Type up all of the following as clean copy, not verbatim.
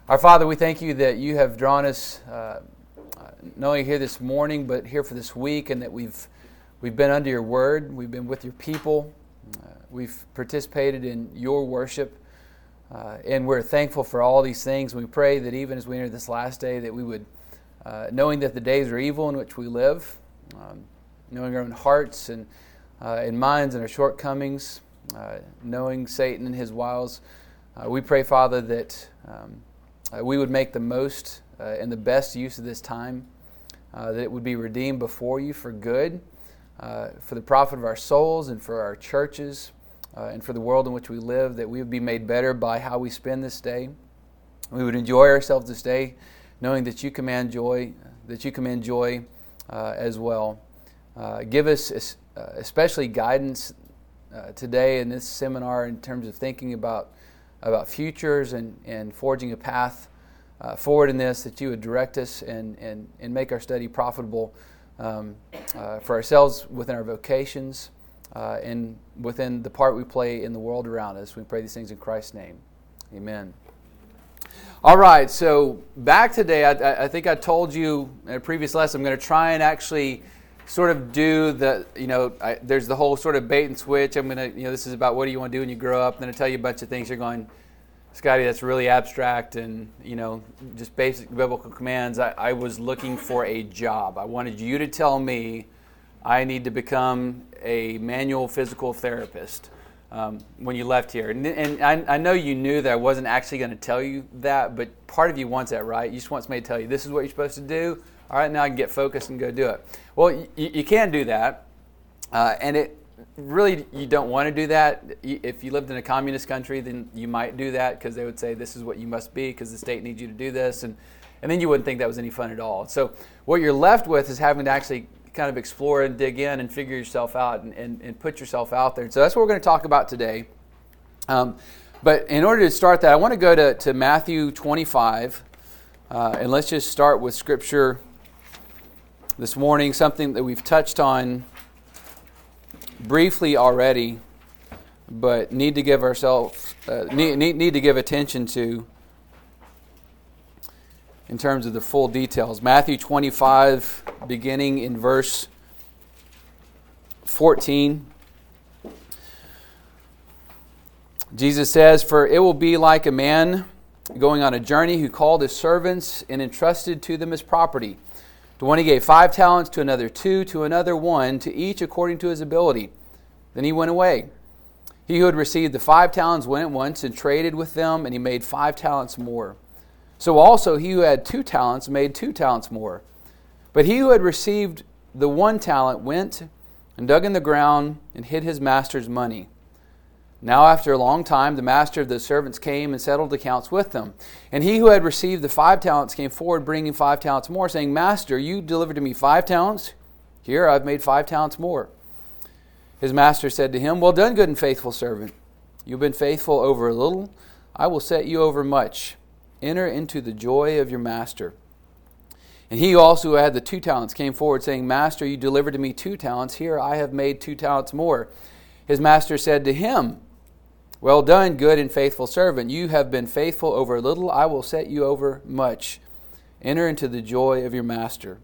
Our Father, we thank you that you have drawn us not only here this morning, but here for this week, and that we've been under your word, we've been with your people, we've participated in your worship, and we're thankful for all these things. We pray that even as we enter this last day, that we would, knowing that the days are evil in which we live, knowing our own hearts and minds and our shortcomings, knowing Satan and his wiles, we pray, Father, that we would make the most and the best use of this time, that it would be redeemed before you for good, for the profit of our souls and for our churches and for the world in which we live, that we would be made better by how we spend this day. We would enjoy ourselves this day, knowing that you command joy, as well. Give us especially guidance today in this seminar in terms of thinking about futures and forging a path forward in this, that you would direct us and make our study profitable for ourselves within our vocations and within the part we play in the world around us. We pray these things in Christ's name. Amen. All right, so back today, I think I told you in a previous lesson, I'm going to try and actually sort of do there's the whole sort of bait and switch. I'm going to, this is about what do you want to do when you grow up. Then I tell you a bunch of things. You're going, Scotty, that's really abstract and, just basic biblical commands. I was looking for a job. I wanted you to tell me I need to become a manual physical therapist when you left here. And I know you knew that I wasn't actually going to tell you that, but part of you wants that, right? You just want me to tell you, this is what you're supposed to do. All right, now I can get focused and go do it. Well, you can do that, and it really, you don't want to do that. If you lived in a communist country, then you might do that because they would say this is what you must be because the state needs you to do this, and then you wouldn't think that was any fun at all. So what you're left with is having to actually kind of explore and dig in and figure yourself out and put yourself out there. And so that's what we're going to talk about today. But in order to start that, I want to go to Matthew 25, and let's just start with Scripture this morning, something that we've touched on briefly already, but need to give ourselves need to give attention to in terms of the full details. Matthew 25, beginning in verse 14. Jesus says, "For it will be like a man going on a journey who called his servants and entrusted to them his property. To one he gave 5 talents, to another 2, to another 1, to each according to his ability. Then he went away. He who had received the 5 talents went at once and traded with them, and he made 5 talents more. So also he who had 2 talents made 2 talents more. But he who had received the 1 talent went and dug in the ground and hid his master's money. Now after a long time the master of the servants came and settled accounts with them. And he who had received the 5 talents came forward, bringing 5 talents more, saying, Master, you delivered to me 5 talents. Here I've made 5 talents more. His master said to him, Well done, good and faithful servant. You've been faithful over a little. I will set you over much. Enter into the joy of your master. And he also who had the 2 talents came forward, saying, Master, you delivered to me 2 talents. Here I have made 2 talents more. His master said to him, Well done, good and faithful servant. You have been faithful over a little. I will set you over much. Enter into the joy of your master.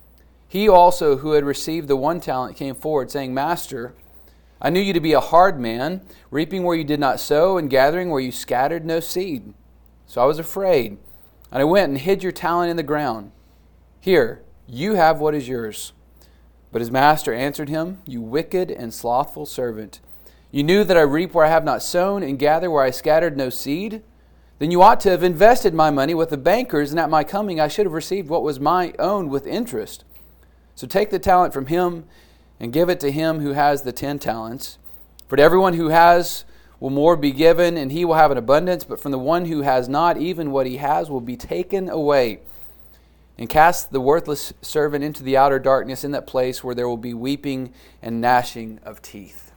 He also who had received the 1 talent came forward, saying, Master, I knew you to be a hard man, reaping where you did not sow and gathering where you scattered no seed. So I was afraid, and I went and hid your talent in the ground. Here, you have what is yours. But his master answered him, You wicked and slothful servant. You knew that I reap where I have not sown and gather where I scattered no seed? Then you ought to have invested my money with the bankers, and at my coming I should have received what was my own with interest. So take the talent from him and give it to him who has the 10 talents. For to everyone who has will more be given, and he will have an abundance. But from the one who has not, even what he has will be taken away. And cast the worthless servant into the outer darkness, in that place where there will be weeping and gnashing of teeth."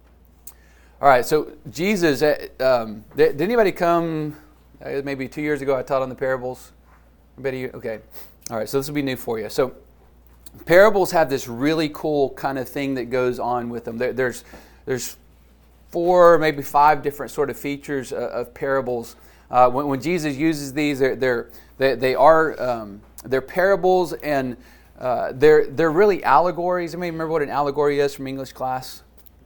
All right, so Jesus, did anybody come, maybe 2 years ago I taught on the parables? Anybody? Okay. All right, so this will be new for you. So parables have this really cool kind of thing that goes on with them. There's 4, maybe 5 different sort of features of parables. When Jesus uses these, they're parables, and they're really allegories. Anybody remember what an allegory is from English class?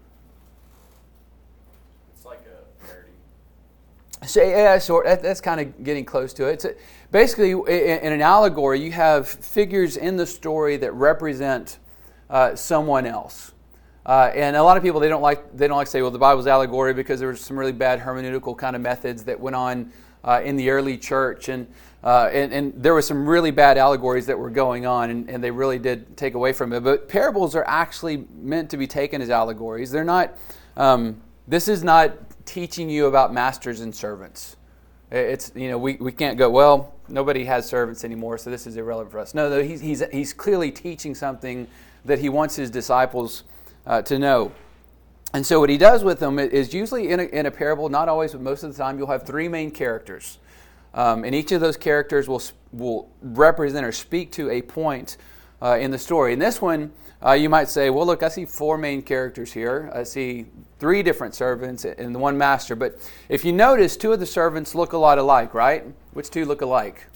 It's like a parody. So, yeah, that's kind of getting close to it. Basically, in an allegory, you have figures in the story that represent someone else. And a lot of people, they don't like to say, well, the Bible's allegory, because there was some really bad hermeneutical kind of methods that went on in the early church, and there were some really bad allegories that were going on, and they really did take away from it. But parables are actually meant to be taken as allegories. They're not. This is not teaching you about masters and servants. It's, we can't go, well, nobody has servants anymore, so this is irrelevant for us. No, he's clearly teaching something that he wants his disciples to know. And so what he does with them is usually in a parable, not always, but most of the time, you'll have three main characters. And each of those characters will represent or speak to a point in the story. In this one, you might say, well, look, I see four main characters here. I see three different servants and the one master. But if you notice, two of the servants look a lot alike, right? Which two look alike?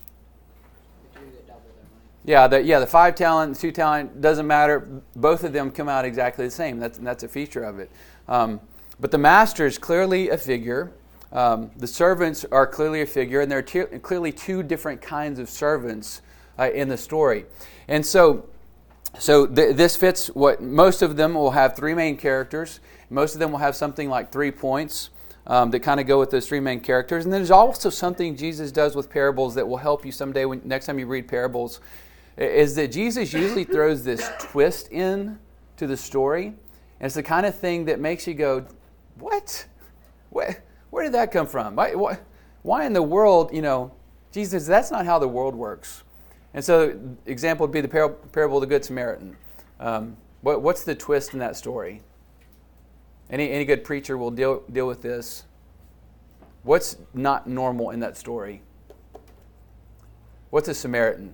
Yeah, the 5 talent, the 2 talent, doesn't matter. Both of them come out exactly the same. That's a feature of it. But the master is clearly a figure. The servants are clearly a figure, and there are clearly two different kinds of servants in the story. And so this fits what most of them will have three main characters. Most of them will have something like 3 points that kind of go with those three main characters. And then there's also something Jesus does with parables that will help you someday next time you read parables, is that Jesus usually throws this twist in to the story. And it's the kind of thing that makes you go, what? Where did that come from? Why in the world, Jesus, that's not how the world works. And so example would be the parable of the Good Samaritan. What's the twist in that story? Any good preacher will deal with this. What's not normal in that story? What's a Samaritan?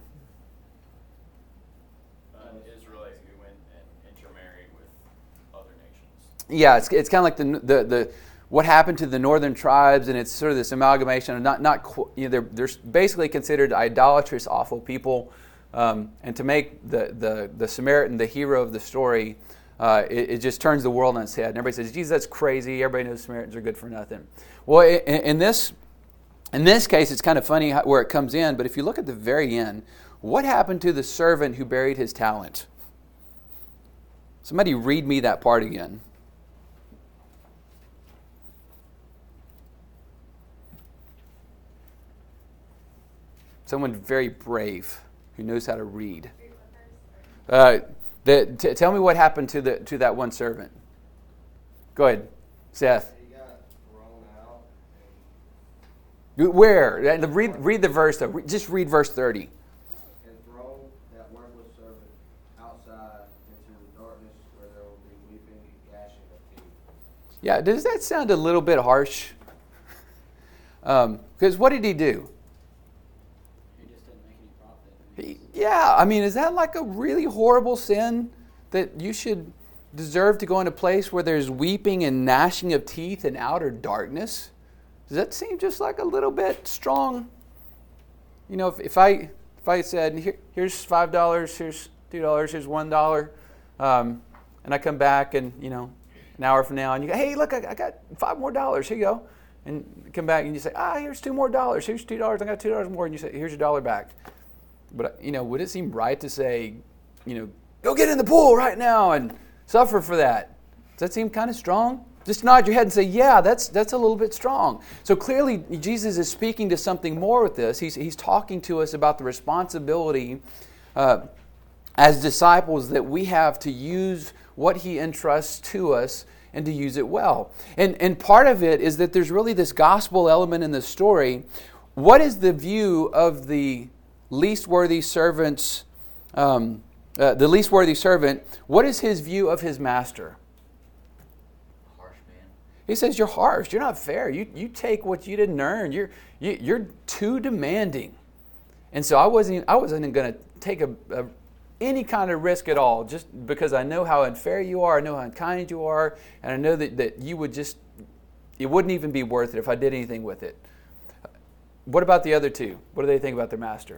An Israelite who went and intermarried with other nations. Yeah, it's kind of like the what happened to the northern tribes, and it's sort of this amalgamation of they're basically considered idolatrous, awful people, and to make the Samaritan the hero of the story, it just turns the world on its head. And everybody says, Jesus, that's crazy. Everybody knows Samaritans are good for nothing. Well, in this case, it's kind of funny where it comes in, but if you look at the very end, what happened to the servant who buried his talent? Somebody read me that part again. Someone very brave who knows how to read. Tell me what happened to that one servant. Go ahead, Seth. He got thrown out. Where? Read the verse though. Just read verse 30. And thrown that worthless servant outside into the darkness where there will be weeping and gnashing of teeth. Yeah, does that sound a little bit harsh? Because what did he do? Yeah, I mean, is that like a really horrible sin that you should deserve to go in a place where there's weeping and gnashing of teeth and outer darkness? Does that seem just like a little bit strong? If I said, here's $5, here's $2, here's $1, and I come back and, an hour from now, and you go, hey, look, I got $5 more. Here you go. And come back and you say, here's $2 more. Here's $2. I got $2 more. And you say, here's your $1 back. But, would it seem right to say, go get in the pool right now and suffer for that? Does that seem kind of strong? Just nod your head and say, yeah, that's a little bit strong. So clearly, Jesus is speaking to something more with this. He's talking to us about the responsibility as disciples that we have to use what he entrusts to us and to use it well. And part of it is that there's really this gospel element in the story. What is the view of the least worthy servants, the least worthy servant? What is his view of his master? Harsh man. He says, you're harsh. You're not fair. You take what you didn't earn. You're too demanding. And so I wasn't going to take any kind of risk at all, just because I know how unfair you are, I know how unkind you are, and I know that you would it wouldn't even be worth it if I did anything with it. What about the other two? What do they think about their master?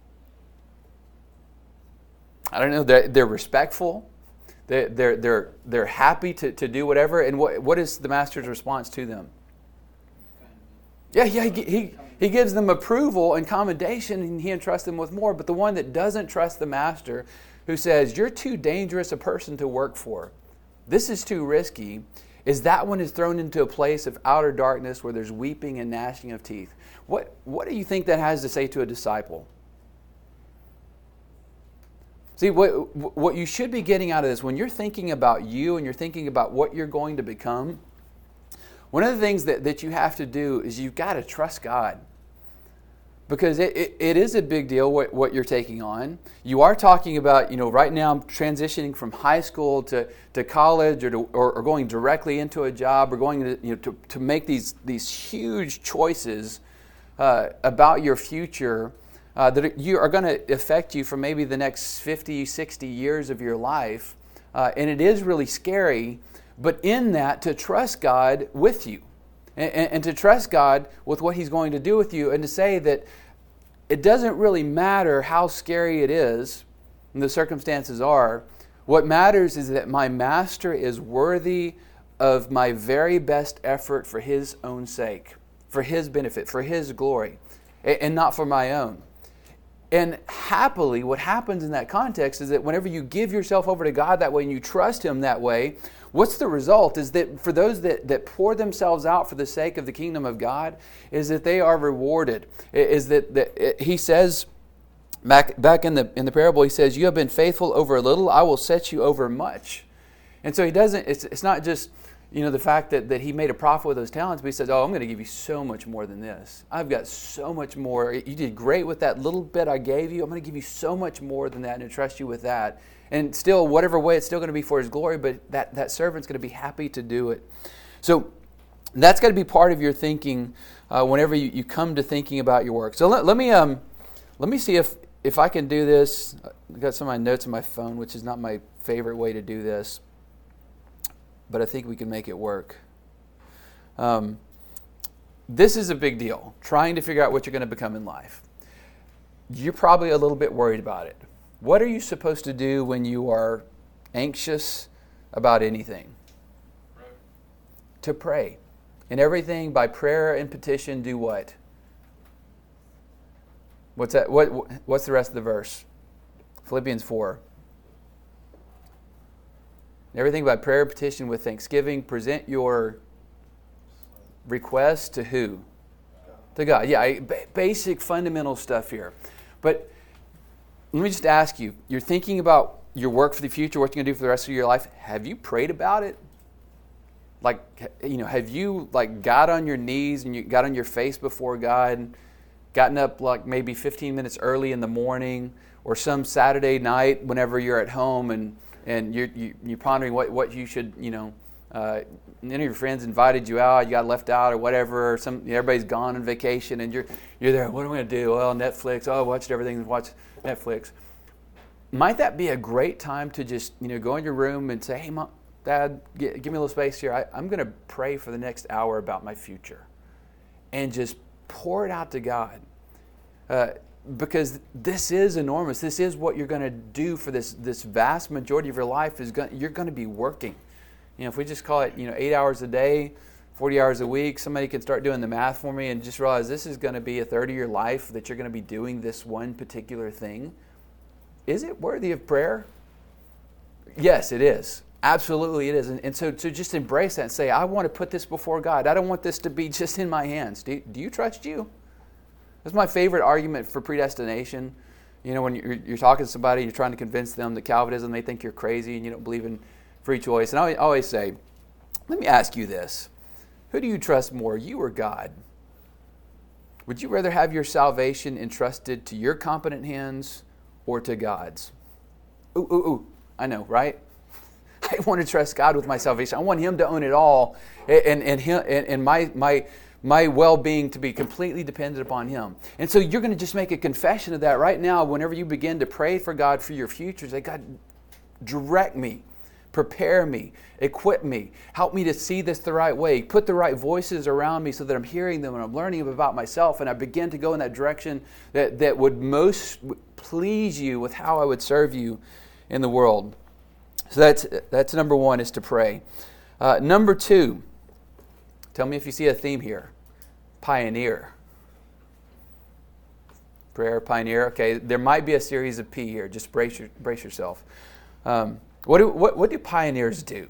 I don't know. They're respectful. They're happy to do whatever. And what is the master's response to them? Yeah, he gives them approval and commendation, and he entrusts them with more. But the one that doesn't trust the master, who says, you're too dangerous a person to work for, this is too risky, is that one is thrown into a place of outer darkness where there's weeping and gnashing of teeth. What do you think that has to say to a disciple? See, what you should be getting out of this, when you're thinking about you and you're thinking about what you're going to become, one of the things that you have to do is you've got to trust God. Because it is a big deal what you're taking on. You are talking about, right now I'm transitioning from high school to college or going directly into a job or going to make these huge choices about your future that you are going to affect you for maybe the next 50, 60 years of your life. And it is really scary, but in that, to trust God with you. And to trust God with what He's going to do with you, and to say that it doesn't really matter how scary it is and the circumstances are. What matters is that my master is worthy of my very best effort for His own sake, for His benefit, for His glory, and not for my own. And happily, what happens in that context is that whenever you give yourself over to God that way and you trust Him that way, what's the result is that for those that pour themselves out for the sake of the kingdom of God, is that they are rewarded. Is that He says, back in the parable, He says, you have been faithful over a little, I will set you over much. And so He doesn't, it's not just, the fact that He made a profit with those talents, but He says, I'm going to give you so much more than this. I've got so much more. You did great with that little bit I gave you. I'm going to give you so much more than that and entrust you with that. And still, whatever way, it's still going to be for His glory, but that servant's going to be happy to do it. So that's got to be part of your thinking whenever you come to thinking about your work. So let me see if I can do this. I've got some of my notes on my phone, which is not my favorite way to do this, but I think we can make it work. This is a big deal, trying to figure out what you're going to become in life. You're probably a little bit worried about it. What are you supposed to do when you are anxious about anything? Pray. To pray. In everything, by prayer and petition, do what? What's that? What's the rest of the verse? Philippians 4. Everything by prayer and petition with thanksgiving, present your request to who? To God. Yeah, basic fundamental stuff here. But let me just ask you, you're thinking about your work for the future, what you're going to do for the rest of your life. Have you prayed about it? Have you got on your knees and you got on your face before God, gotten up maybe 15 minutes early in the morning or some Saturday night whenever you're at home and you're pondering what you should, none of your friends invited you out, you got left out or whatever, or everybody's gone on vacation and you're there, what am I going to do? Well, Netflix, I watched everything, watch Netflix. Might that be a great time to just, go in your room and say, hey, Mom, Dad, give me a little space here. I'm going to pray for the next hour about my future and just pour it out to God. Because this is enormous. This is what you're going to do for this vast majority of your life. You're going to be working. If we just call it 8 hours a day, 40 hours a week, somebody can start doing the math for me and just realize this is going to be a third of your life that you're going to be doing this one particular thing. Is it worthy of prayer? Yes, it is. Absolutely it is. And so just embrace that and say, I want to put this before God. I don't want this to be just in my hands. Do you trust you? That's my favorite argument for predestination. When you're talking to somebody, you're trying to convince them that Calvinism, they think you're crazy and you don't believe in free choice. And I always say, let me ask you this. Who do you trust more, you or God? Would you rather have your salvation entrusted to your competent hands or to God's? I know, right? I want to trust God with my salvation. I want Him to own it all, and my well-being to be completely dependent upon Him. And so you're going to just make a confession of that right now. Whenever you begin to pray for God for your future, say, God, direct me. prepare me, equip me, help me to see this the right way, put the right voices around me so that I'm hearing them and I'm learning about myself, and I begin to go in that direction that would most please you with how I would serve you in the world. So that's number one, is to pray. Number two, tell me if you see a theme here. Pioneer. Prayer, pioneer. Okay, there might be a series of P here. Just brace yourself. What do pioneers do?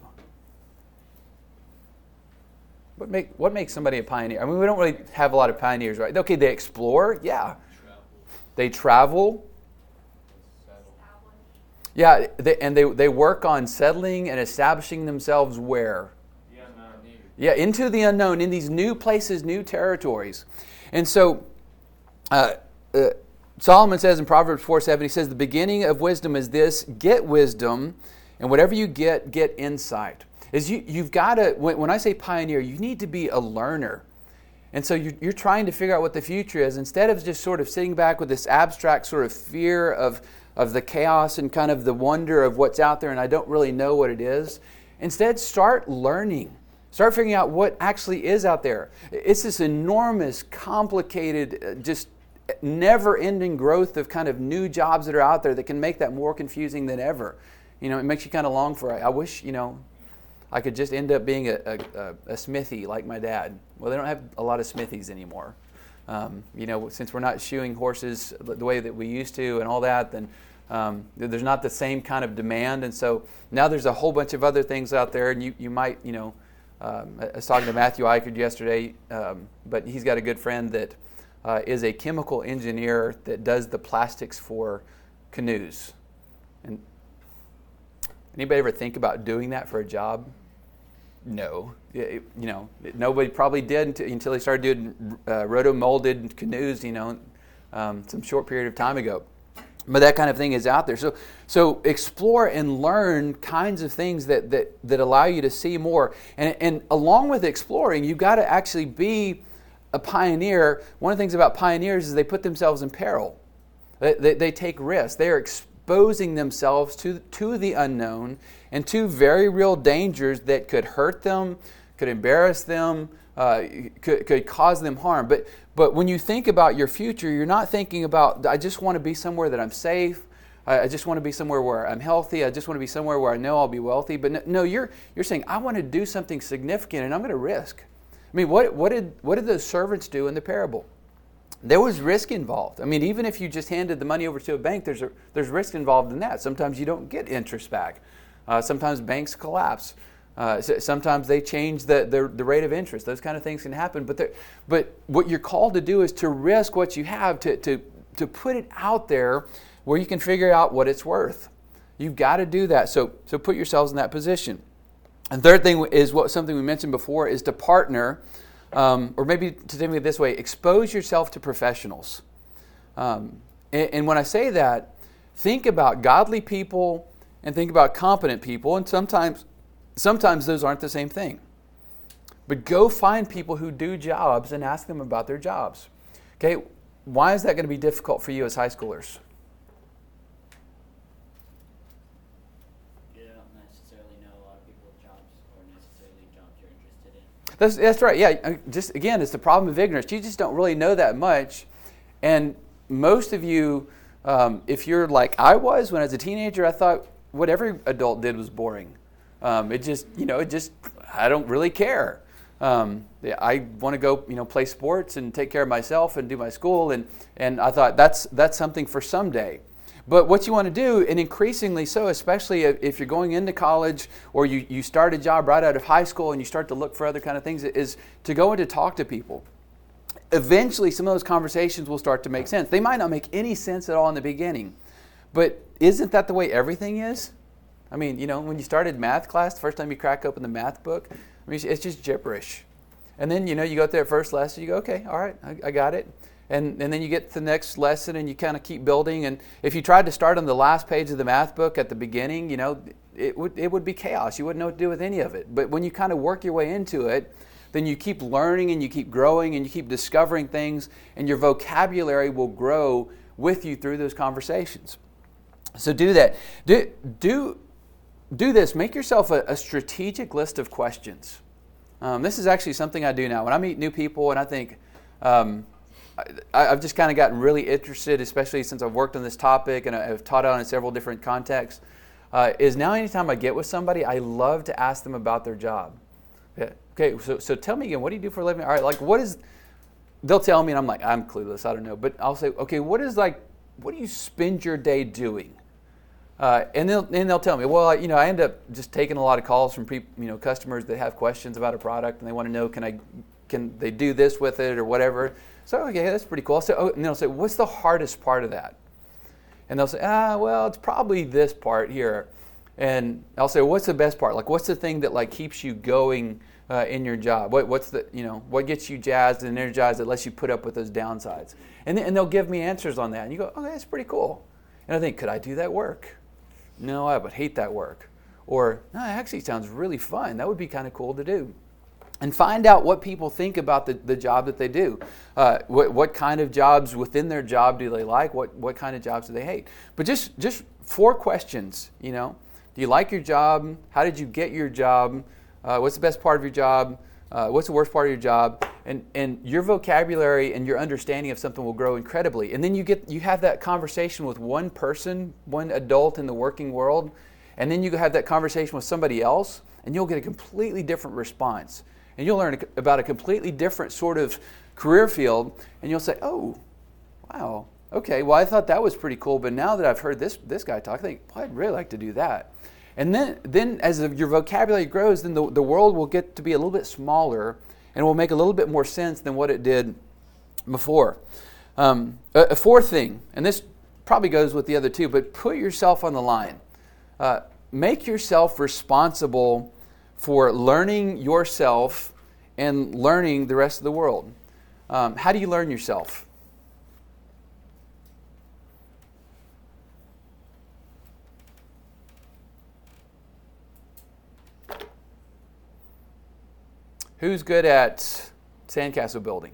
What makes somebody a pioneer? I mean, we don't really have a lot of pioneers, right? Okay, they explore. Yeah. They travel. Yeah, they work on settling and establishing themselves where? The unknown. Yeah, into the unknown, in these new places, new territories. And so Solomon says in Proverbs 4:7, he says, the beginning of wisdom is this: get wisdom, and whatever you get insight. Is you've got to, when I say pioneer, you need to be a learner. And so you're trying to figure out what the future is, instead of just sort of sitting back with this abstract sort of fear of the chaos and kind of the wonder of what's out there and I don't really know what it is. Instead, start learning. Start figuring out what actually is out there. It's this enormous, complicated, just never-ending growth of kind of new jobs that are out there that can make that more confusing than ever. You know, it makes you kind of long for it. I wish, I could just end up being a smithy like my dad. Well, they don't have a lot of smithies anymore. Since we're not shoeing horses the way that we used to and all that, then there's not the same kind of demand. And so now there's a whole bunch of other things out there, and you might, I was talking to Matthew Eichard yesterday, but he's got a good friend that is a chemical engineer that does the plastics for canoes. And anybody ever think about doing that for a job? No. Nobody probably did until they started doing roto-molded canoes, some short period of time ago. But that kind of thing is out there. So explore and learn kinds of things that allow you to see more. And along with exploring, you've got to actually be a pioneer. One of the things about pioneers is they put themselves in peril. They take risks. They are exposing themselves to the unknown and to very real dangers that could hurt them, could embarrass them, could cause them harm. But when you think about your future, you're not thinking about, I just want to be somewhere that I'm safe. I just want to be somewhere where I'm healthy. I just want to be somewhere where I know I'll be wealthy. But no, you're saying, I want to do something significant and I'm going to risk. I mean, what did those servants do in the parable? There was risk involved. I mean, even if you just handed the money over to a bank, there's risk involved in that. Sometimes you don't get interest back. Sometimes banks collapse. Sometimes they change the rate of interest. Those kind of things can happen. But what you're called to do is to risk what you have, to put it out there where you can figure out what it's worth. You've got to do that. So put yourselves in that position. And third thing is something we mentioned before is to partner, or maybe to think of it this way: expose yourself to professionals. And when I say that, think about godly people and think about competent people. And sometimes those aren't the same thing. But go find people who do jobs and ask them about their jobs. Okay, why is that going to be difficult for you as high schoolers? You don't necessarily know a lot of people's jobs or necessarily jobs you're interested in. That's right. Yeah, just again, it's the problem of ignorance. You just don't really know that much. And most of you, if you're like I was when I was a teenager, I thought what every adult did was boring. I don't really care. I want to go, play sports and take care of myself and do my school, and I thought that's something for someday. But what you want to do, and increasingly so, especially if you're going into college or you start a job right out of high school and you start to look for other kind of things, is to go and to talk to people. Eventually, some of those conversations will start to make sense. They might not make any sense at all in the beginning, but isn't that the way everything is? I mean, when you started math class, the first time you crack open the math book, I mean, it's just gibberish. And then, you go through that first lesson, you go, okay, all right, I got it. And then you get to the next lesson and you kind of keep building. And if you tried to start on the last page of the math book at the beginning, it would be chaos. You wouldn't know what to do with any of it. But when you kind of work your way into it, then you keep learning and you keep growing and you keep discovering things, and your vocabulary will grow with you through those conversations. So do that. do this. Make yourself a strategic list of questions. This is actually something I do now. When I meet new people and I think, I've just kind of gotten really interested, especially since I've worked on this topic and I've taught on it in several different contexts, is now anytime I get with somebody, I love to ask them about their job. Yeah. Okay, so tell me again, what do you do for a living? All right, like they'll tell me and I'm like, I'm clueless, I don't know. But I'll say, okay, what do you spend your day doing? And they'll tell me, well, I end up just taking a lot of calls from people, customers that have questions about a product and they want to know, can they do this with it or whatever. So, okay, that's pretty cool. So, and they'll say, what's the hardest part of that? And they'll say, well, it's probably this part here. And I'll say, what's the best part? Like, what's the thing that like keeps you going in your job? What's the, what gets you jazzed and energized that lets you put up with those downsides? And they'll give me answers on that. And you go, okay, that's pretty cool. And I think, could I do that work? No, I would hate that work. Or, no, it actually sounds really fun. That would be kind of cool to do. And find out what people think about the job that they do. What kind of jobs within their job do they like? What kind of jobs do they hate? But just 4 questions, Do you like your job? How did you get your job? What's the best part of your job? What's the worst part of your job? And your vocabulary and your understanding of something will grow incredibly. And then you have that conversation with one person, one adult in the working world, and then you have that conversation with somebody else, and you'll get a completely different response. And you'll learn about a completely different sort of career field, and you'll say, oh, wow, okay, well, I thought that was pretty cool, but now that I've heard this guy talk, I think, boy, I'd really like to do that. And then as your vocabulary grows, then the world will get to be a little bit smaller and will make a little bit more sense than what it did before. A 4th thing, and this probably goes with the other 2, but put yourself on the line. Make yourself responsible for learning yourself and learning the rest of the world. How do you learn yourself? Who's good at sandcastle building?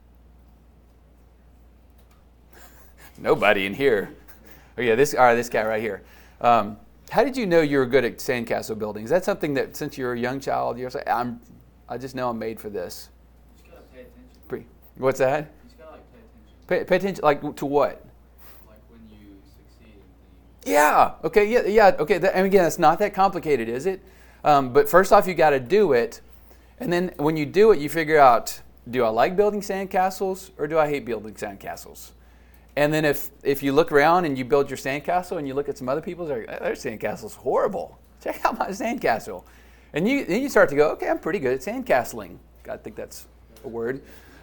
Nobody in here. Oh yeah, this guy right here. How did you know you were good at sandcastle building? Is that something that since you were a young child you're like, I just know I'm made for this? You just gotta pay attention. What's that? You just gotta pay attention. Pay attention, like to what? Like when you succeed in things. Yeah. Okay. Yeah. Okay. And again, it's not that complicated, is it? But first off, you got to do it, and then when you do it, you figure out: do I like building sandcastles or do I hate building sandcastles? And then if you look around and you build your sandcastle and you look at some other people's, their sandcastle's horrible. Check out my sandcastle. And then you start to go, okay, I'm pretty good at sandcastling. I think that's a word.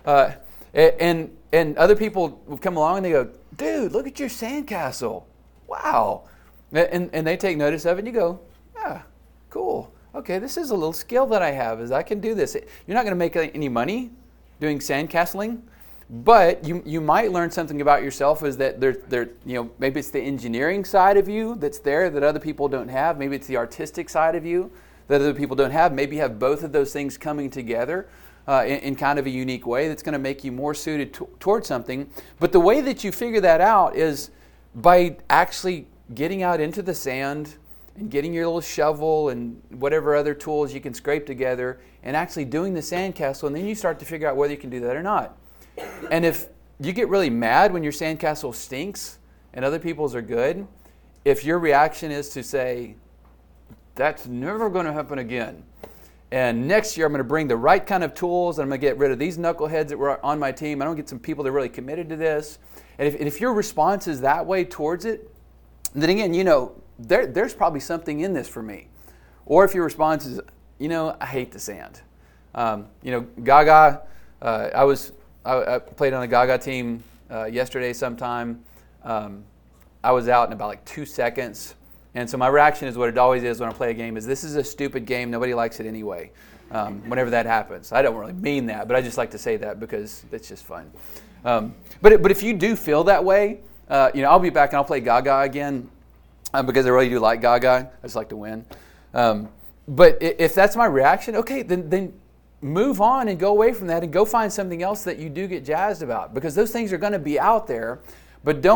And other people will come along and they go, dude, look at your sandcastle. Wow. And they take notice of it and you go, yeah, cool. Okay, this is a little skill that I have is I can do this. You're not going to make any money doing sandcastling. But you might learn something about yourself is that maybe it's the engineering side of you that's there that other people don't have. Maybe it's the artistic side of you that other people don't have. Maybe you have both of those things coming together in kind of a unique way that's going to make you more suited towards something. But the way that you figure that out is by actually getting out into the sand and getting your little shovel and whatever other tools you can scrape together and actually doing the sandcastle, and then you start to figure out whether you can do that or not. And if you get really mad when your sandcastle stinks and other people's are good, if your reaction is to say, that's never going to happen again, and next year I'm going to bring the right kind of tools and I'm going to get rid of these knuckleheads that were on my team, I don't get some people that are really committed to this, and if your response is that way towards it, then again, there's probably something in this for me. Or if your response is, I hate the sand. Gaga, I played on a Gaga team yesterday sometime. I was out in about 2 seconds. And so my reaction is what it always is when I play a game is this is a stupid game. Nobody likes it anyway. Whenever that happens. I don't really mean that, but I just like to say that because it's just fun. But if you do feel that way, I'll be back and I'll play Gaga again because I really do like Gaga. I just like to win. But if that's my reaction, okay, then move on and go away from that and go find something else that you do get jazzed about, because those things are going to be out there. But don't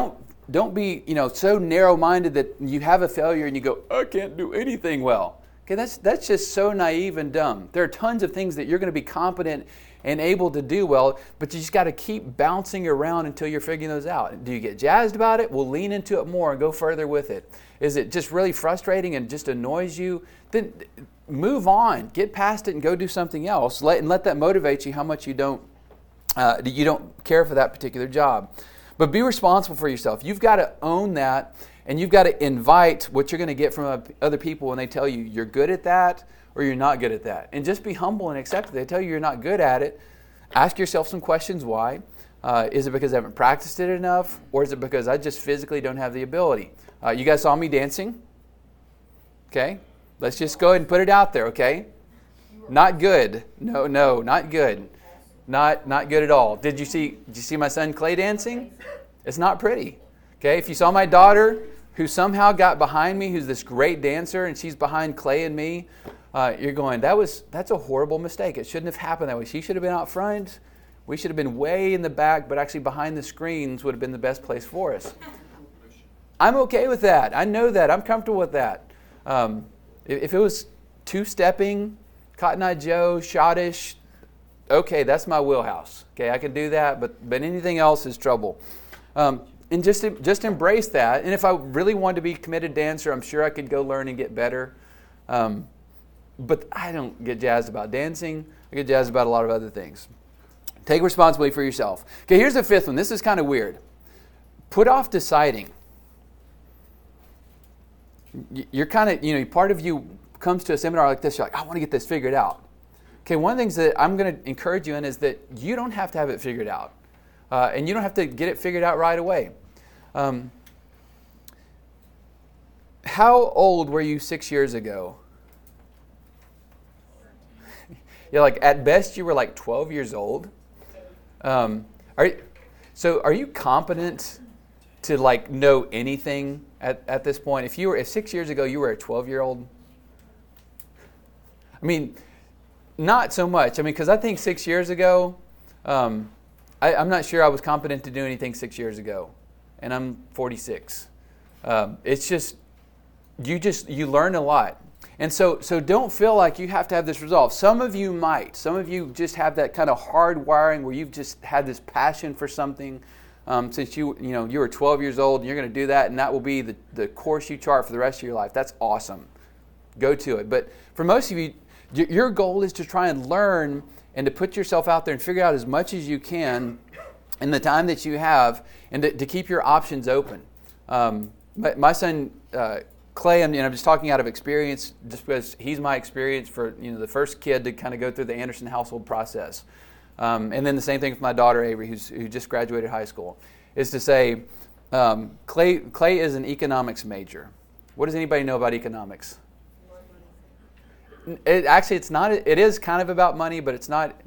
don't be, so narrow-minded that you have a failure and you go, I can't do anything well. Okay, that's just so naive and dumb. There are tons of things that you're going to be competent and able to do well, but you just got to keep bouncing around until you're figuring those out. Do you get jazzed about it? Well, lean into it more and go further with it. Is it just really frustrating and just annoys you? Then move on, get past it and go do something else. Let that motivate you how much you don't care for that particular job. But be responsible for yourself. You've got to own that, and you've got to invite what you're going to get from other people when they tell you you're good at that or you're not good at that. And just be humble and accept it. They tell you you're not good at it. Ask yourself some questions. Why? Is it because I haven't practiced it enough? Or is it because I just physically don't have the ability? You guys saw me dancing? Okay. Let's just go ahead and put it out there, okay? Not good. No, not good. Not good at all. Did you see my son Clay dancing? It's not pretty. Okay, if you saw my daughter who somehow got behind me, who's this great dancer, and she's behind Clay and me, you're going, that's a horrible mistake. It shouldn't have happened that way. She should have been out front. We should have been way in the back, but actually behind the screens would have been the best place for us. I'm okay with that. I know that. I'm comfortable with that. If it was two-stepping, Cotton Eye Joe, schottish, okay, that's my wheelhouse. Okay, I can do that, but anything else is trouble. And just embrace that. And if I really wanted to be a committed dancer, I'm sure I could go learn and get better. But I don't get jazzed about dancing. I get jazzed about a lot of other things. Take responsibility for yourself. Okay, here's the fifth one. This is kind of weird. Put off deciding. You're kind of, part of you comes to a seminar like this, you're like, I want to get this figured out. Okay, one of the things that I'm going to encourage you in is that you don't have to have it figured out. And you don't have to get it figured out right away. How old were you 6 years ago? Yeah, like at best you were like 12 years old. Are you competent to like know anything at this point? If 6 years ago you were a 12-year-old, I mean, not so much. I mean, because I think 6 years ago, I'm not sure I was competent to do anything 6 years ago, and I'm 46. It's just you learn a lot, and so don't feel like you have to have this resolve. Some of you might. Some of you just have that kind of hard wiring where you've just had this passion for something since you were 12 years old, and you're going to do that, and that will be the course you chart for the rest of your life. That's awesome. Go to it. But for most of you, your goal is to try and learn and to put yourself out there and figure out as much as you can in the time that you have, and to keep your options open. My son Clay, I'm just talking out of experience, just because he's my experience for the first kid to kind of go through the Anderson household process, and then the same thing with my daughter Avery, who just graduated high school, is to say, Clay is an economics major. What does anybody know about economics? It's not. It is kind of about money, but it's not.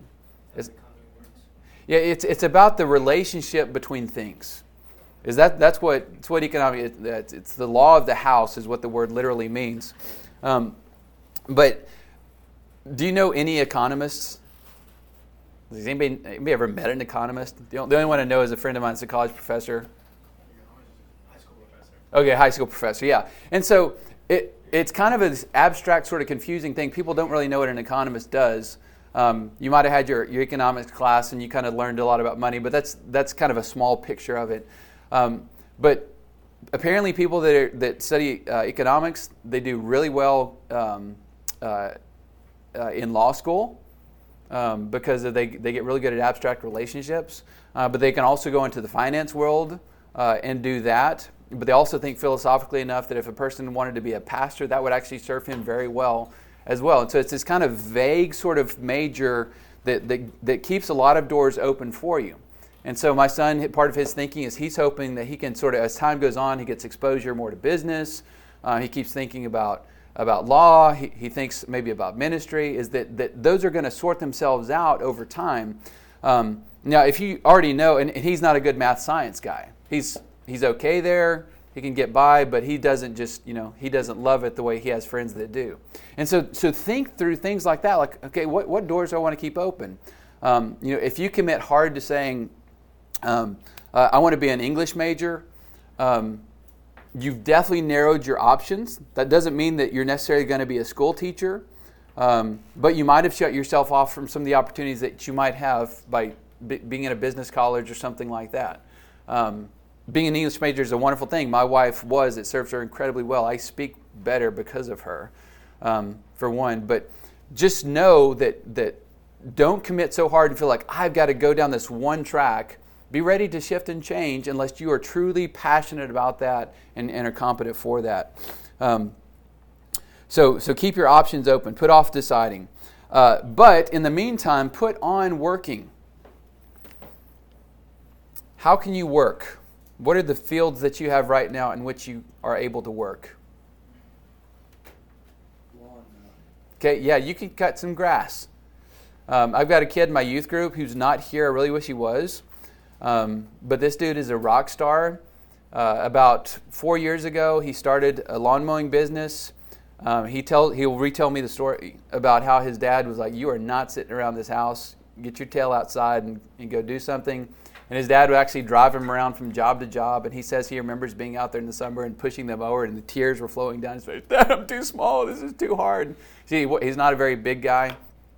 It's about the relationship between things. That's what economics is. It's the law of the house is what the word literally means. But do you know any economists? Has anybody ever met an economist? The only one I know is a friend of mine, is a college professor. High school professor. Okay, high school professor. Yeah, and so it's kind of an abstract, sort of confusing thing. People don't really know what an economist does. You might have had your economics class and you kind of learned a lot about money, but that's kind of a small picture of it. But apparently people that study economics, they do really well in law school because they get really good at abstract relationships. But they can also go into the finance world and do that. But they also think philosophically enough that if a person wanted to be a pastor, that would actually serve him very well as well. And so it's this kind of vague sort of major that keeps a lot of doors open for you. And so my son, part of his thinking is he's hoping that he can sort of, as time goes on, he gets exposure more to business. He keeps thinking about law. He thinks maybe about ministry, is that those are going to sort themselves out over time. Now, if you already know, and he's not a good math science guy. He's okay there. He can get by, but he doesn't he doesn't love it the way he has friends that do. And so think through things like that. Like, okay, what doors do I want to keep open? If you commit hard to saying, I want to be an English major, you've definitely narrowed your options. That doesn't mean that you're necessarily going to be a school teacher, but you might have shut yourself off from some of the opportunities that you might have by being in a business college or something like that. Being an English major is a wonderful thing. My wife was. It serves her incredibly well. I speak better because of her, for one. But just know that don't commit so hard and feel like I've got to go down this one track. Be ready to shift and change unless you are truly passionate about that and are competent for that. So keep your options open. Put off deciding. But in the meantime, put on working. How can you work? What are the fields that you have right now in which you are able to work? Okay, yeah, you can cut some grass. I've got a kid in my youth group who's not here. I really wish he was. But this dude is a rock star. About 4 years ago, he started a lawn mowing business. He'll retell me the story about how his dad was like, "You are not sitting around this house. Get your tail outside and go do something." And his dad would actually drive him around from job to job. And he says he remembers being out there in the summer and pushing the mower, and the tears were flowing down his face. "Dad, I'm too small. This is too hard." See, he's not a very big guy.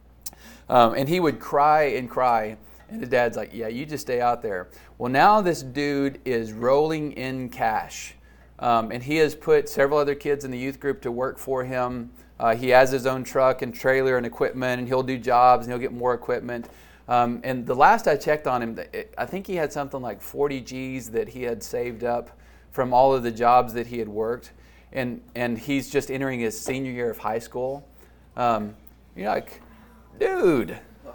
And he would cry and cry. And his dad's like, "Yeah, you just stay out there." Well, now this dude is rolling in cash. And he has put several other kids in the youth group to work for him. He has his own truck and trailer and equipment, and he'll do jobs, and he'll get more equipment. And the last I checked on him, I think he had something like 40 G's that he had saved up from all of the jobs that he had worked. And he's just entering his senior year of high school. You're like, "Dude,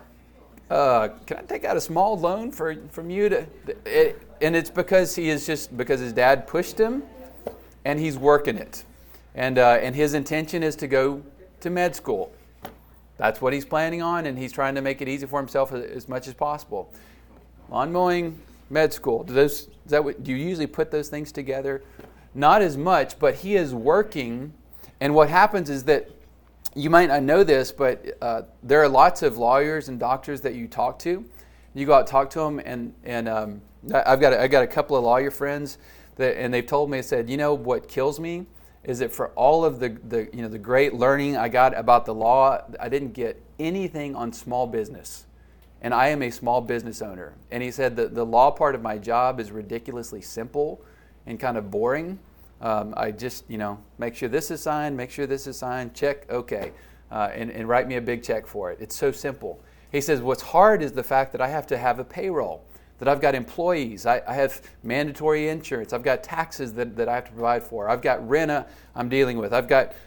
can I take out a small loan from you to?" And it's because because his dad pushed him, and he's working it. And his intention is to go to med school. That's what he's planning on, and he's trying to make it easy for himself as much as possible. Lawn mowing, med school. Do you usually put those things together? Not as much, but he is working. And what happens is that you might not know this, but there are lots of lawyers and doctors that you talk to. You go out and talk to them, and I've got a couple of lawyer friends and they've told me, they said, "You know what kills me is that for all of the great learning I got about the law, I didn't get anything on small business. And I am a small business owner." And he said that the law part of my job is ridiculously simple and kind of boring. I just, make sure this is signed, make sure this is signed, check, okay, and write me a big check for it. It's so simple. He says what's hard is the fact that I have to have a payroll, that I've got employees, I have mandatory insurance, I've got taxes that I have to provide for, I've got rent I'm dealing with, I've got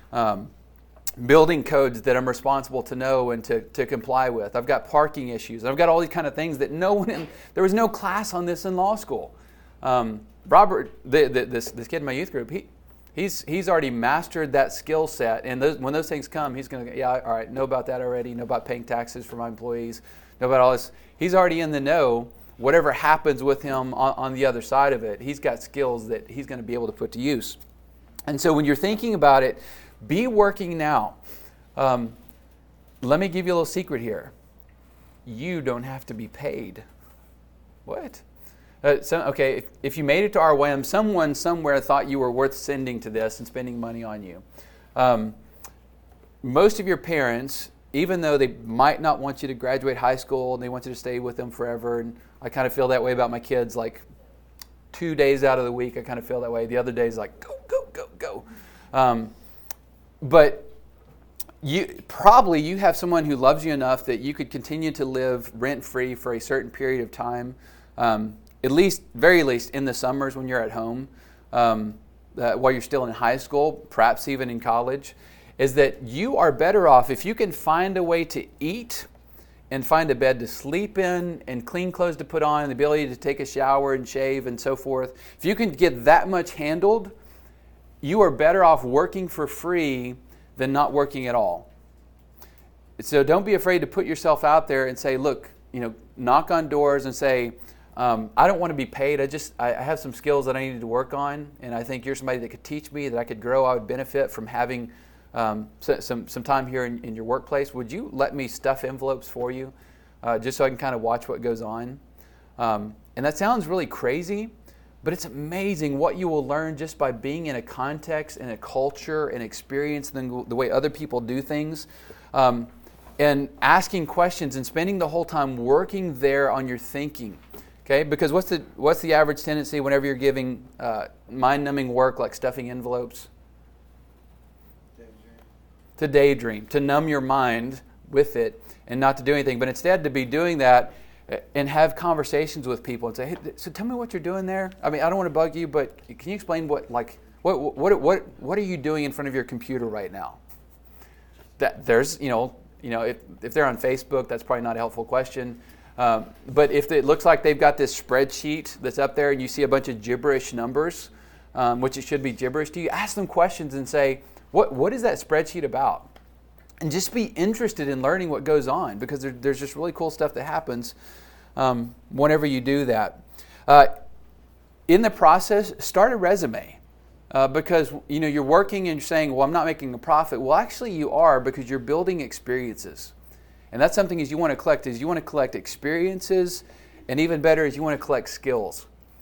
building codes that I'm responsible to know and to comply with, I've got parking issues, I've got all these kind of things that there was no class on this in law school. Robert, this kid in my youth group, he's already mastered that skill set, and when those things come, he's going to go, "Yeah, all right, know about that already, know about paying taxes for my employees, know about all this." He's already in the know. Whatever happens with him on the other side of it, he's got skills that he's going to be able to put to use. And so when you're thinking about it, be working now. Let me give you a little secret here. You don't have to be paid. What? If you made it to RWAM, someone somewhere thought you were worth sending to this and spending money on you. Most of your parents, even though they might not want you to graduate high school and they want you to stay with them forever, and I kind of feel that way about my kids, like 2 days out of the week I kind of feel that way. The other days like, go. But you have someone who loves you enough that you could continue to live rent-free for a certain period of time, very least in the summers when you're at home, while you're still in high school, perhaps even in college, is that you are better off if you can find a way to eat and find a bed to sleep in and clean clothes to put on and the ability to take a shower and shave and so forth. If you can get that much handled, you are better off working for free than not working at all. So don't be afraid to put yourself out there and say, look, knock on doors and say, I don't want to be paid. I have some skills that I need to work on, and I think you're somebody that could teach me, that I could grow. I would benefit from having some time here in your workplace. Would you let me stuff envelopes for you, just so I can kind of watch what goes on? And that sounds really crazy, But it's amazing what you will learn just by being in a context and a culture and experience the way other people do things, and asking questions and spending the whole time working there on your thinking. Okay, because what's the average tendency whenever you're giving mind-numbing work like stuffing envelopes? To daydream, to numb your mind with it and not to do anything, but instead to be doing that and have conversations with people and say, hey, so tell me what you're doing there. I mean, I don't want to bug you, but can you explain what are you doing in front of your computer right now? That there's, if they're on Facebook, that's probably not a helpful question. But if it looks like they've got this spreadsheet that's up there and you see a bunch of gibberish numbers, which it should be gibberish to you, ask them questions and say, what is that spreadsheet about? And just be interested in learning what goes on, because there's just really cool stuff that happens whenever you do that. In the process, start a resume. Because you're working and you're saying, well, I'm not making a profit. Well, actually you are, because you're building experiences. And that's something you want to collect experiences, and even better is you want to collect skills.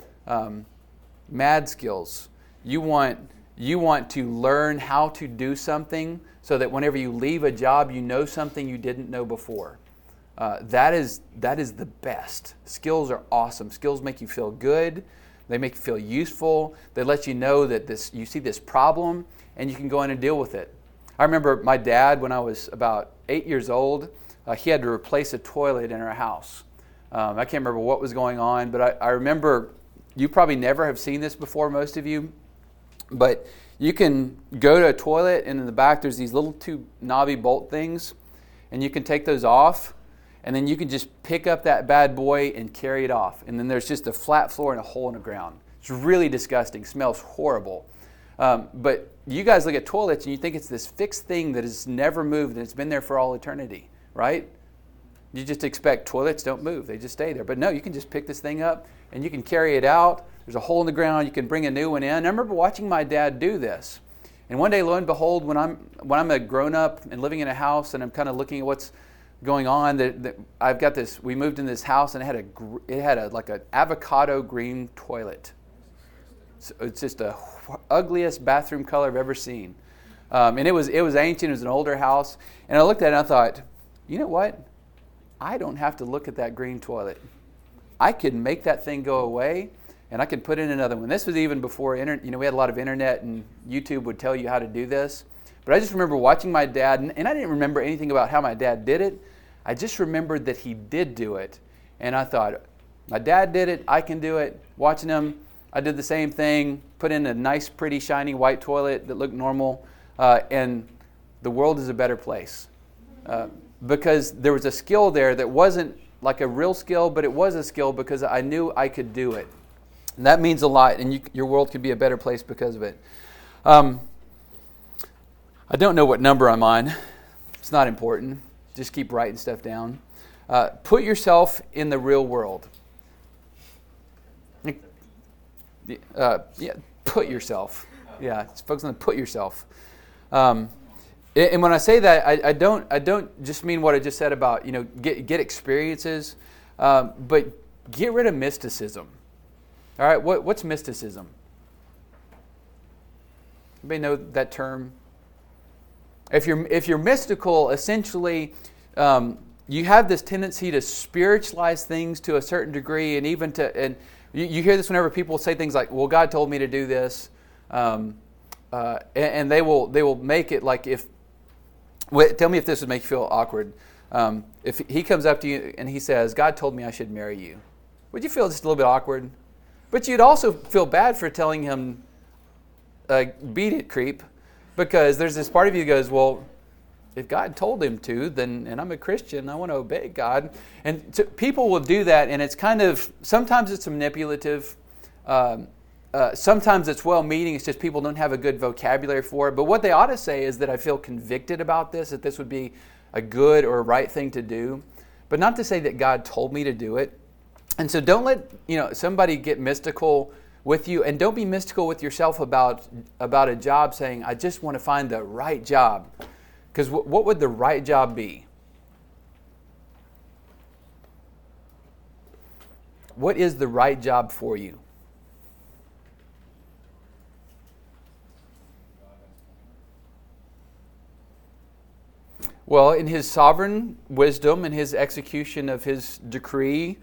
Mad skills. You want to learn how to do something so that whenever you leave a job, you know something you didn't know before. That is the best. Skills are awesome. Skills make you feel good. They make you feel useful. They let you know that you see this problem and you can go in and deal with it. I remember my dad, when I was about 8 years old, he had to replace a toilet in our house. I can't remember what was going on, but I remember, you probably never have seen this before, most of you, but you can go to a toilet and in the back there's these little two knobby bolt things, and you can take those off, and then you can just pick up that bad boy and carry it off. And then there's just a flat floor and a hole in the ground. It's really disgusting, smells horrible. But you guys look at toilets and you think it's this fixed thing that has never moved and it's been there for all eternity, right? You just expect toilets don't move, they just stay there. But no, you can just pick this thing up and you can carry it out. There's a hole in the ground, you can bring a new one in. I remember watching my dad do this. And one day, lo and behold, when I'm a grown-up and living in a house and I'm kind of looking at what's going on, I've got this, we moved in this house and it had like an avocado green toilet. So it's just the ugliest bathroom color I've ever seen. And it was ancient, it was an older house. And I looked at it and I thought, you know what? I don't have to look at that green toilet. I can make that thing go away and I can put in another one. This was even before we had a lot of internet and YouTube would tell you how to do this. But I just remember watching my dad, and I didn't remember anything about how my dad did it. I just remembered that he did do it. And I thought, my dad did it, I can do it. Watching him, I did the same thing, put in a nice, pretty, shiny white toilet that looked normal, and the world is a better place. Because there was a skill there that wasn't like a real skill, but it was a skill because I knew I could do it. And that means a lot, and your world could be a better place because of it. I don't know what number I'm on. It's not important. Just keep writing stuff down. Put yourself in the real world. Put yourself. Yeah, focus on the put yourself. And when I say that, I don't just mean what I just said about get experiences, but get rid of mysticism. All right, what's mysticism? Anybody know that term? If you're mystical, essentially, you have this tendency to spiritualize things to a certain degree, and even you hear this whenever people say things like, "Well, God told me to do this," and they will make it like if. Tell me if this would make you feel awkward. If he comes up to you and he says, "God told me I should marry you," would you feel just a little bit awkward? But you'd also feel bad for telling him, "Beat it, creep." Because there's this part of you that goes, well, if God told him to, and I'm a Christian, I want to obey God. And so people will do that, and it's kind of, sometimes it's manipulative. Sometimes it's well-meaning. It's just people don't have a good vocabulary for it. But what they ought to say is that I feel convicted about this, that this would be a good or a right thing to do. But not to say that God told me to do it. And so don't let somebody get mystical with you, and don't be mystical with yourself about a job saying, I just want to find the right job. Because what would the right job be? What is the right job for you? Well, in His sovereign wisdom and His execution of His decree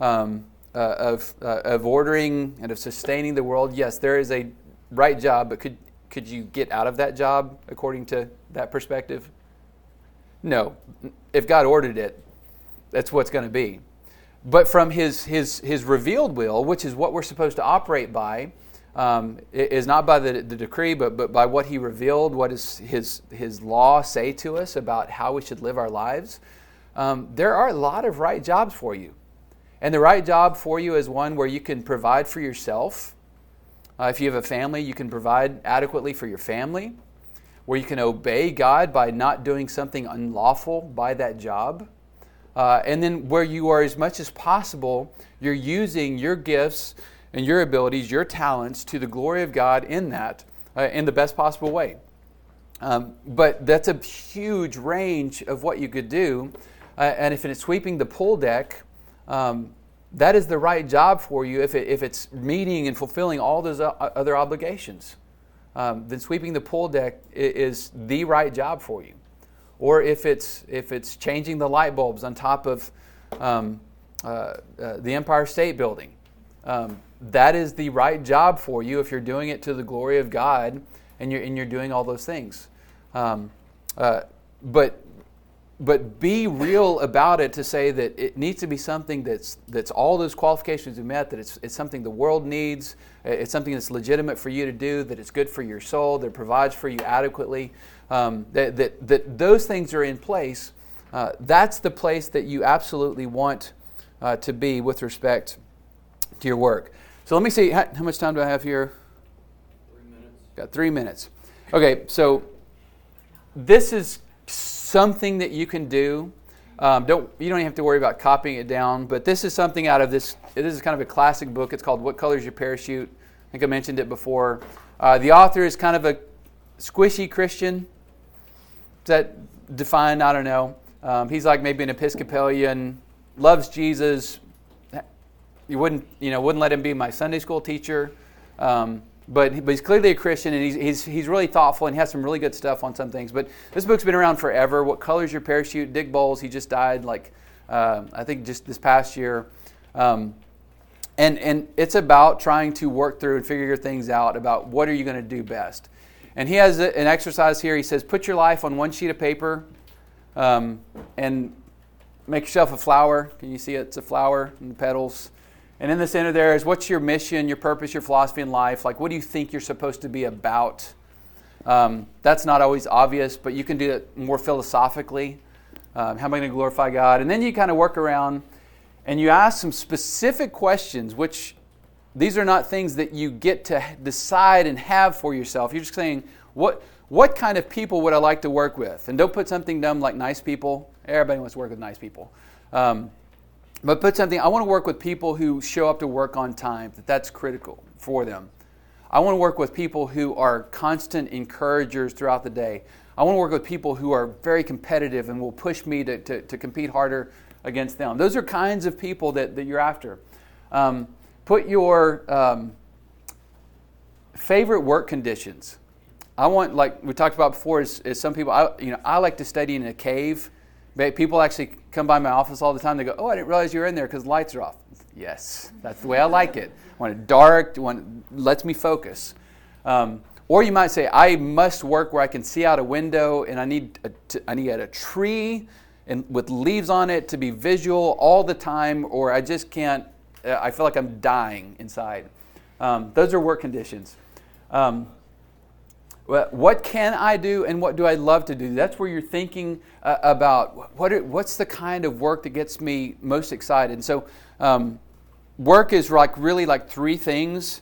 of ordering and of sustaining the world, yes, there is a right job, but could you get out of that job according to that perspective? No. If God ordered it, that's what's going to be. But from His revealed will, which is what we're supposed to operate by, is not by the decree, but by what He revealed, what does His law say to us about how we should live our lives. There are a lot of right jobs for you. And the right job for you is one where you can provide for yourself. If you have a family, you can provide adequately for your family. Where you can obey God by not doing something unlawful by that job. And then where you are, as much as possible, you're using your gifts and your abilities, your talents, to the glory of God in that, in the best possible way. But that's a huge range of what you could do. And if it's sweeping the pool deck, that is the right job for you if it's meeting and fulfilling all those other obligations. Then sweeping the pool deck is the right job for you. Or if it's changing the light bulbs on top of the Empire State Building, that is the right job for you if you're doing it to the glory of God and you're doing all those things. But be real about it to say that it needs to be something that's all those qualifications are met, that it's something the world needs, it's something that's legitimate for you to do, that it's good for your soul, that provides for you adequately, that those things are in place. That's the place that you absolutely want to be with respect to your work. So let me see, how much time do I have here? 3 minutes. Got 3 minutes. Okay, so this is something that you can do. You don't even have to worry about copying it down, but this is something out of this. This is kind of a classic book. It's called What Color is Your Parachute? I think I mentioned it before. The author is kind of a squishy Christian. Is that defined? I don't know. He's like maybe an Episcopalian, loves Jesus. You wouldn't let him be my Sunday school teacher. But he's clearly a Christian, and he's really thoughtful, and he has some really good stuff on some things. But this book's been around forever. What Color is Your Parachute? Dick Bowles, he just died I think just this past year. And it's about trying to work through and figure things out about what are you going to do best. And he has an exercise here. He says, put your life on one sheet of paper and make yourself a flower. Can you see it? It's a flower and the petals. And in the center there is what's your mission, your purpose, your philosophy in life. Like, what do you think you're supposed to be about? That's not always obvious, but you can do it more philosophically. How am I going to glorify God? And then you kind of work around and you ask some specific questions, which these are not things that you get to decide and have for yourself. You're just saying, what kind of people would I like to work with? And don't put something dumb like nice people. Everybody wants to work with nice people. But put something, I want to work with people who show up to work on time, that's critical for them. I want to work with people who are constant encouragers throughout the day. I want to work with people who are very competitive and will push me to compete harder against them. Those are kinds of people that you're after. Put your favorite work conditions. I want, like we talked about before, is some people, I like to study in a cave. People actually come by my office all the time. They go, oh, I didn't realize you were in there because the lights are off. Yes, that's the way I like it. I want it dark. Lets me focus. Or you might say, I must work where I can see out a window, and I need a tree and with leaves on it to be visual all the time, or I just can't. I feel like I'm dying inside. Those are work conditions. What can I do and what do I love to do? That's where you're thinking about what's the kind of work that gets me most excited. And so work is really like three things.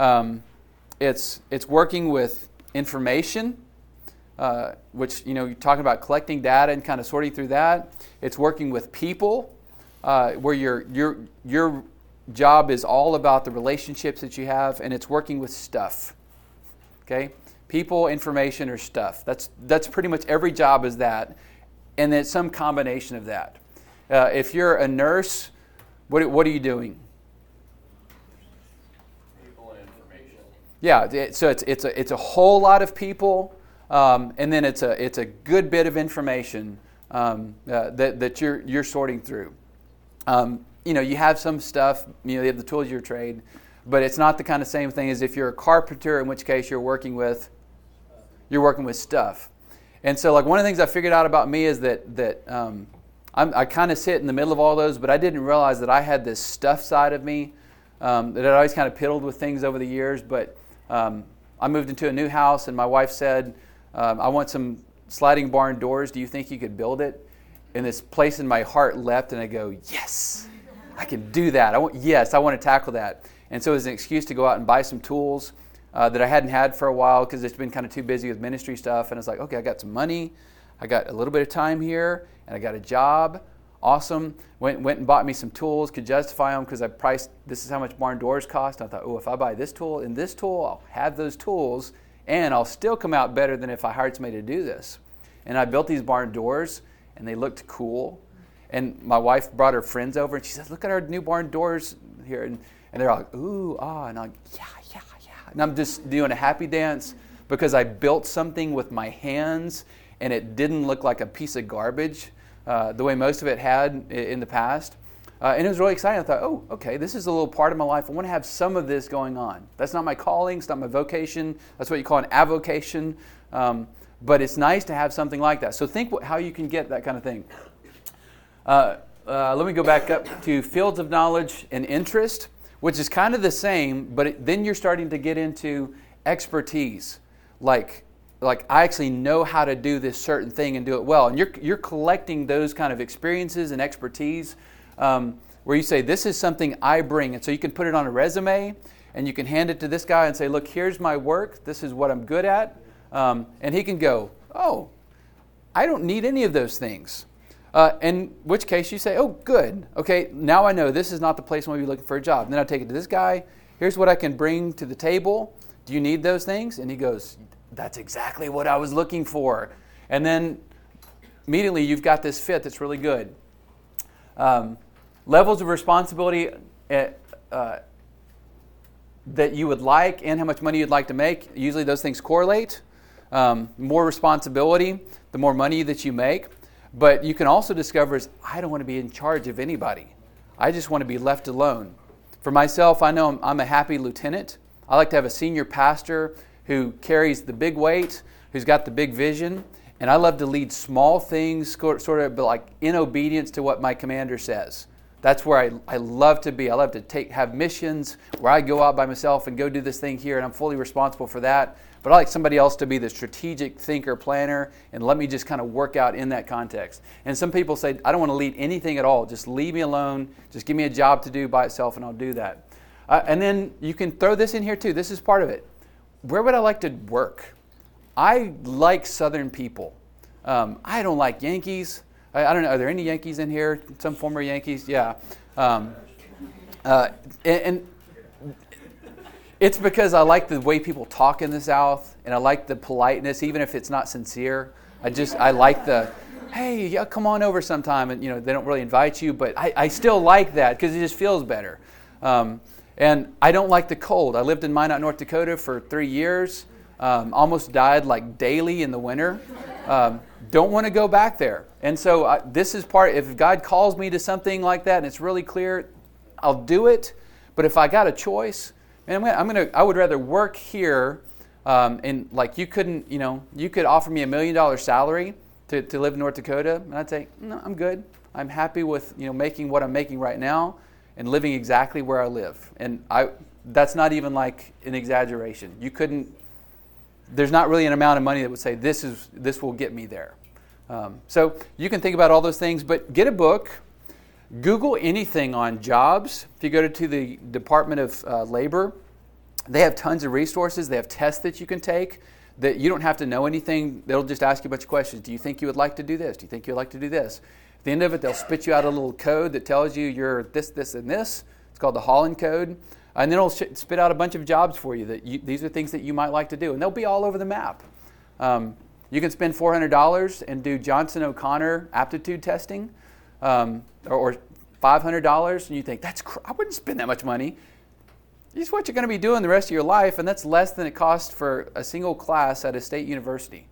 It's working with information, which you're talking about collecting data and kind of sorting through that. It's working with people, where your job is all about the relationships that you have, and it's working with stuff. Okay? People, information, or stuff. That's pretty much every job is that, and then some combination of that. If you're a nurse, what are you doing? People and information. Yeah, so it's a whole lot of people, and then it's a good bit of information that you're sorting through. You have some stuff, you have the tools of your trade, but it's not the kind of same thing as if you're a carpenter, in which case you're working with stuff. And so, like, one of the things I figured out about me is that I kind of sit in the middle of all those, but I didn't realize that I had this stuff side of me that I'd always kind of piddled with things over the years. But I moved into a new house, and my wife said, I want some sliding barn doors. Do you think you could build it? And this place in my heart leapt, and I go, yes, I can do that. I want to tackle that. And so it was an excuse to go out and buy some tools that I hadn't had for a while because it's been kind of too busy with ministry stuff. And I was like, okay, I got some money. I got a little bit of time here, and I got a job. Awesome. Went and bought me some tools, could justify them because I priced, this is how much barn doors cost. I thought, if I buy this tool and this tool, I'll have those tools, and I'll still come out better than if I hired somebody to do this. And I built these barn doors, and they looked cool. And my wife brought her friends over, and she said, look at our new barn doors here. And they're all like, ooh, ah. And I'm like, yeah. And I'm just doing a happy dance because I built something with my hands, and it didn't look like a piece of garbage the way most of it had in the past. And it was really exciting. I thought, okay, this is a little part of my life. I want to have some of this going on. That's not my calling. It's not my vocation. That's what you call an avocation. But it's nice to have something like that. So think how you can get that kind of thing. Let me go back up to fields of knowledge and interest, which is kind of the same, but then you're starting to get into expertise. Like I actually know how to do this certain thing and do it well. And you're collecting those kind of experiences and expertise where you say, this is something I bring. And so you can put it on a resume, and you can hand it to this guy and say, look, here's my work. This is what I'm good at. And he can go, I don't need any of those things. In which case you say, good. Okay, now I know this is not the place I want to be looking for a job. And then I take it to this guy. Here's what I can bring to the table. Do you need those things? And he goes, that's exactly what I was looking for. And then immediately you've got this fit that's really good. Levels of responsibility that you would like and how much money you'd like to make, usually those things correlate. More responsibility, the more money that you make. But you can also discover is, I don't want to be in charge of anybody. I just want to be left alone. For myself, I know I'm a happy lieutenant. I like to have a senior pastor who carries the big weight, who's got the big vision. And I love to lead small things, sort of like in obedience to what my commander says. That's where I love to be. I love to have missions where I go out by myself and go do this thing here, and I'm fully responsible for that. But I like somebody else to be the strategic thinker, planner, and let me just kind of work out in that context. And some people say, I don't want to lead anything at all. Just leave me alone. Just give me a job to do by itself, and I'll do that. And then you can throw this in here too. This is part of it. Where would I like to work? I like Southern people. I don't like Yankees. I don't know. Are there any Yankees in here? Some former Yankees? Yeah. And it's because I like the way people talk in the South, and I like the politeness, even if it's not sincere. I like the, hey, yeah, come on over sometime, and they don't really invite you, but I still like that because it just feels better. And I don't like the cold. I lived in Minot, North Dakota for 3 years. Almost died like daily in the winter. Don't want to go back there. And so this is part. If God calls me to something like that and it's really clear, I'll do it. But if I got a choice, man, I would rather work here. And like you could offer me $1 million salary to live in North Dakota, and I'd say, no, I'm good. I'm happy with making what I'm making right now and living exactly where I live. And that's not even like an exaggeration. There's not really an amount of money that would say this will get me there. So you can think about all those things, but get a book. Google anything on jobs. If you go to the Department of Labor, they have tons of resources. They have tests that you can take that you don't have to know anything. They'll just ask you a bunch of questions. Do you think you would like to do this? Do you think you would like to do this? At the end of it, they'll spit you out a little code that tells you you're this, this, and this. It's called the Holland Code. And then it'll spit out a bunch of jobs for you these are things that you might like to do. And they'll be all over the map. You can spend $400 and do Johnson O'Connor aptitude testing, or $500, and you think, I wouldn't spend that much money. It's what you're going to be doing the rest of your life, and that's less than it costs for a single class at a state university.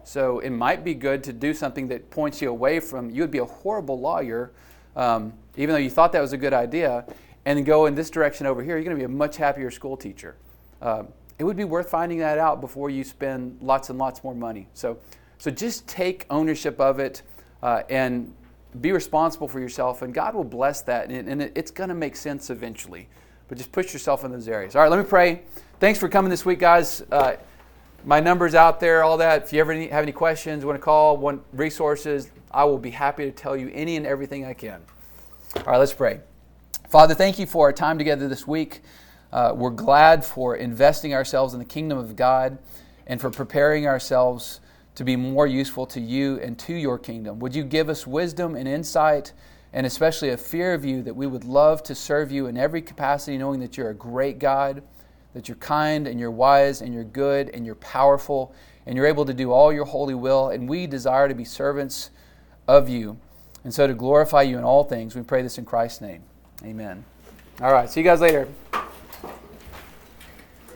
So it might be good to do something that points you away from, you would be a horrible lawyer, even though you thought that was a good idea, and then go in this direction over here, you're going to be a much happier school teacher. It would be worth finding that out before you spend lots and lots more money. So just take ownership of it and be responsible for yourself, and God will bless that, and it's going to make sense eventually. But just push yourself in those areas. All right, let me pray. Thanks for coming this week, guys. My number's out there, all that. If you ever have any questions, want to call, want resources, I will be happy to tell you any and everything I can. All right, let's pray. Father, thank you for our time together this week. We're glad for investing ourselves in the kingdom of God and for preparing ourselves to be more useful to you and to your kingdom. Would you give us wisdom and insight, and especially a fear of you, that we would love to serve you in every capacity, knowing that you're a great God, that you're kind and you're wise and you're good and you're powerful and you're able to do all your holy will, and we desire to be servants of you. And so to glorify you in all things, we pray this in Christ's name. Amen. All right, see you guys later.